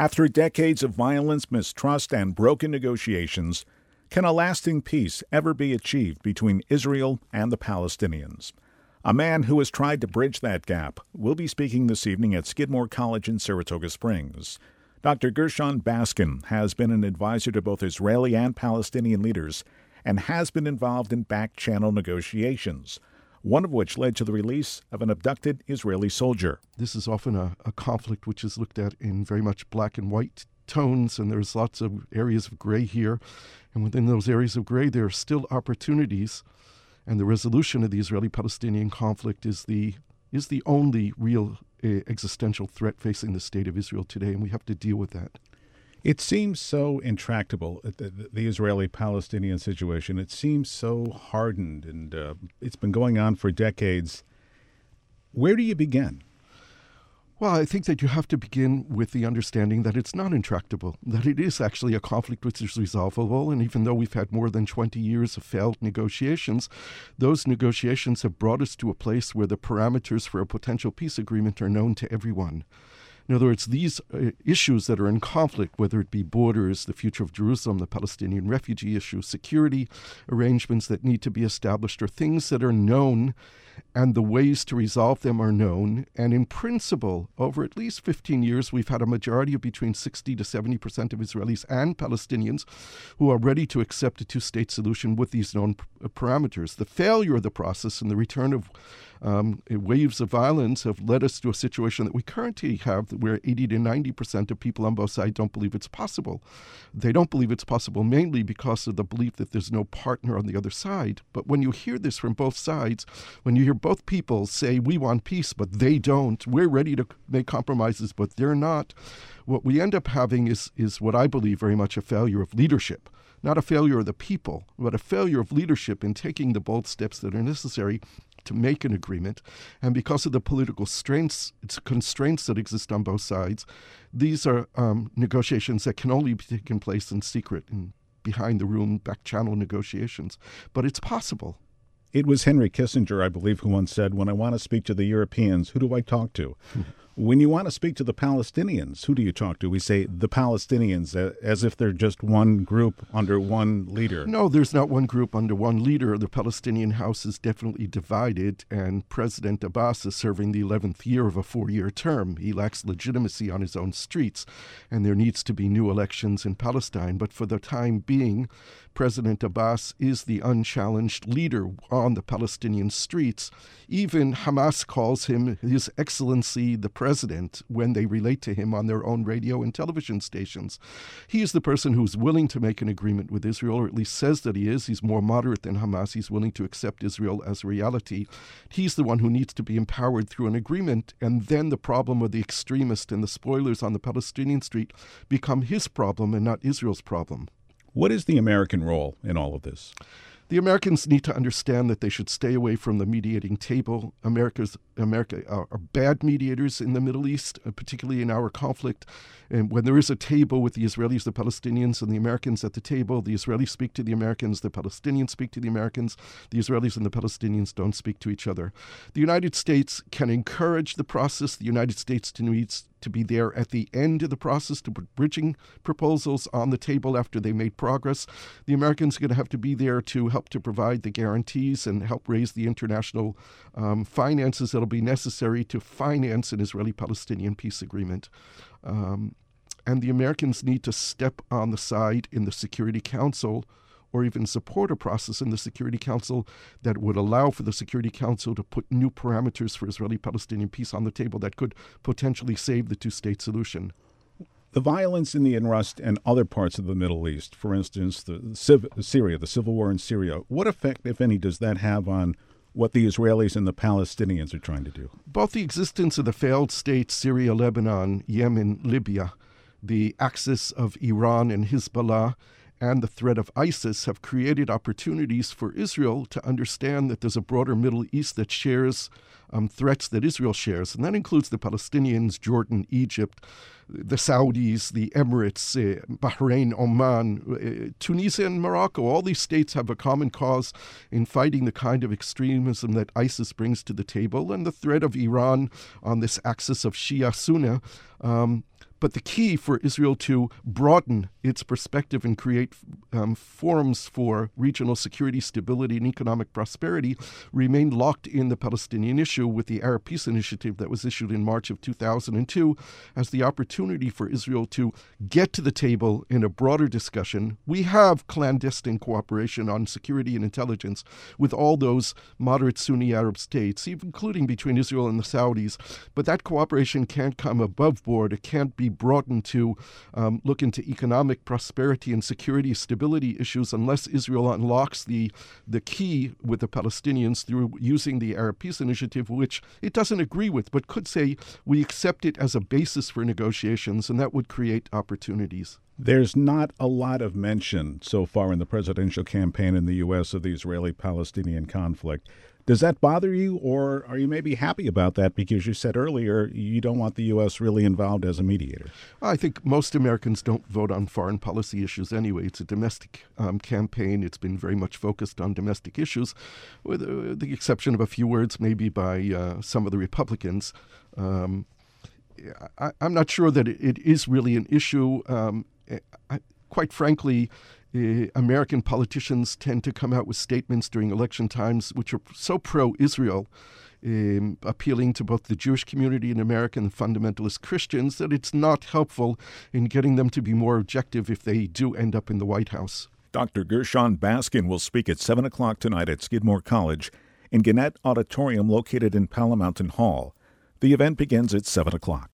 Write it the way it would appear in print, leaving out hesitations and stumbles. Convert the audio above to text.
After decades of violence, mistrust, and broken negotiations, can a lasting peace ever be achieved between Israel and the Palestinians? A man who has tried to bridge that gap will be speaking this evening at Skidmore College in Saratoga Springs. Dr. Gershon Baskin has been an advisor to both Israeli and Palestinian leaders and has been involved in back-channel negotiations, one of which led to the release of an abducted Israeli soldier. This is often a conflict which is looked at in very much black and white tones, and there's lots of areas of gray here. And within those areas of gray, there are still opportunities, and the resolution of the Israeli-Palestinian conflict is the only real existential threat facing the state of Israel today, and we have to deal with that. It seems so intractable, the Israeli-Palestinian situation. It seems so hardened, and it's been going on for decades. Where do you begin? Well, I think that you have to begin with the understanding that it's not intractable, that it is actually a conflict which is resolvable. And even though we've had more than 20 years of failed negotiations, those negotiations have brought us to a place where the parameters for a potential peace agreement are known to everyone. In other words, these issues that are in conflict, whether it be borders, the future of Jerusalem, the Palestinian refugee issue, security arrangements that need to be established, are things that are known, and the ways to resolve them are known. And in principle, over at least 15 years, we've had a majority of between 60 to 70% of Israelis and Palestinians who are ready to accept a two-state solution with these known parameters. The failure of the process and the return of waves of violence have led us to a situation that we currently have where 80 to 90% of people on both sides don't believe it's possible. They don't believe it's possible mainly because of the belief that there's no partner on the other side. But when you hear this from both sides, when you hear both people say, we want peace, but they don't, we're ready to make compromises, but they're not, what we end up having is what I believe very much a failure of leadership. Not a failure of the people, but a failure of leadership in taking the bold steps that are necessary to make an agreement. And because of the political constraints that exist on both sides, these are negotiations that can only be taken place in secret and behind the room, back channel negotiations. But it's possible. It was Henry Kissinger, I believe, who once said, when I want to speak to the Europeans, who do I talk to? When you want to speak to the Palestinians, who do you talk to? We say the Palestinians as if they're just one group under one leader. No, there's not one group under one leader. The Palestinian House is definitely divided, and President Abbas is serving the 11th year of a 4-year term. He lacks legitimacy on his own streets, and there needs to be new elections in Palestine. But for the time being, President Abbas is the unchallenged leader on the Palestinian streets. Even Hamas calls him His Excellency the President when they relate to him on their own radio and television stations. He is the person who's willing to make an agreement with Israel, or at least says that he is. He's more moderate than Hamas. He's willing to accept Israel as a reality. He's the one who needs to be empowered through an agreement, and then the problem of the extremists and the spoilers on the Palestinian street become his problem and not Israel's problem. What is the American role in all of this? The Americans need to understand that they should stay away from the mediating table. America are bad mediators in the Middle East, particularly in our conflict. And when there is a table with the Israelis, the Palestinians, and the Americans at the table, the Israelis speak to the Americans, the Palestinians speak to the Americans, the Israelis and the Palestinians don't speak to each other. The United States can encourage the process. The United States needs to be there at the end of the process to put bridging proposals on the table after they made progress. The Americans are going to have to be there to help to provide the guarantees and help raise the international finances that will be necessary to finance an Israeli-Palestinian peace agreement. And the Americans need to step on the side in the Security Council or even support a process in the Security Council that would allow for the Security Council to put new parameters for Israeli-Palestinian peace on the table that could potentially save the two-state solution. The violence in the Inrust and other parts of the Middle East, for instance, the civil war in Syria, what effect, if any, does that have on what the Israelis and the Palestinians are trying to do? Both the existence of the failed states, Syria, Lebanon, Yemen, Libya, the axis of Iran and Hezbollah, and the threat of ISIS have created opportunities for Israel to understand that there's a broader Middle East that shares threats that Israel shares. And that includes the Palestinians, Jordan, Egypt, the Saudis, the Emirates, Bahrain, Oman, Tunisia, and Morocco. All these states have a common cause in fighting the kind of extremism that ISIS brings to the table, and the threat of Iran on this axis of Shia-Sunni But the key for Israel to broaden its perspective and create forums for regional security, stability, and economic prosperity remained locked in the Palestinian issue with the Arab Peace Initiative that was issued in March of 2002 as the opportunity for Israel to get to the table in a broader discussion. We have clandestine cooperation on security and intelligence with all those moderate Sunni Arab states, including between Israel and the Saudis. But that cooperation can't come above board. It can't be broadened to look into economic prosperity and security stability issues unless Israel unlocks the key with the Palestinians through using the Arab Peace Initiative, which it doesn't agree with, but could say we accept it as a basis for negotiations, and that would create opportunities. There's not a lot of mention so far in the presidential campaign in the U.S. of the Israeli-Palestinian conflict. Does that bother you, or are you maybe happy about that because you said earlier you don't want the U.S. really involved as a mediator? I think most Americans don't vote on foreign policy issues anyway. It's a domestic campaign. It's been very much focused on domestic issues, with the exception of a few words maybe by some of the Republicans. I'm not sure that it is really an issue. Quite frankly, American politicians tend to come out with statements during election times which are so pro-Israel, appealing to both the Jewish community in America and fundamentalist Christians, that it's not helpful in getting them to be more objective if they do end up in the White House. Dr. Gershon Baskin will speak at 7 o'clock tonight at Skidmore College in Gannett Auditorium located in Palo Mountain Hall. The event begins at 7 o'clock.